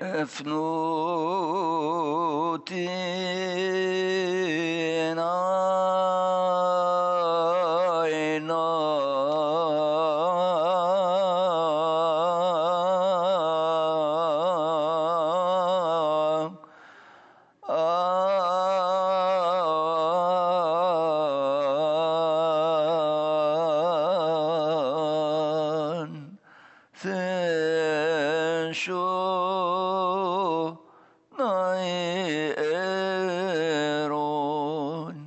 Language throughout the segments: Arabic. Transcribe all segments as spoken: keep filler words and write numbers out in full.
افنوتينا شو نايرون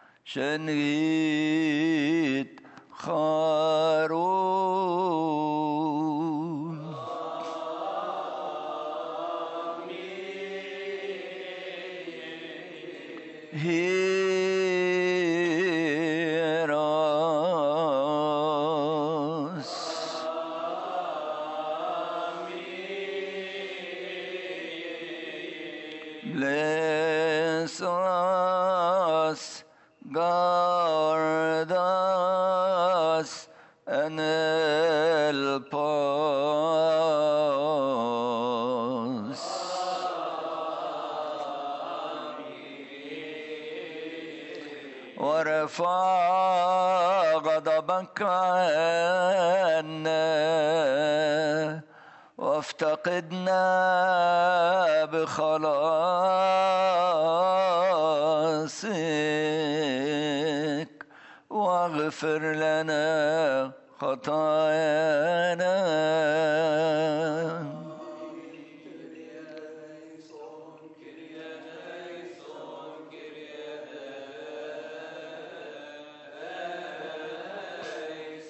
شنيت خارون هيراس Bless us, guard us, and help us. وارفع غضبك عنا وافتقدنا بخلاصك واغفر لنا خطايانا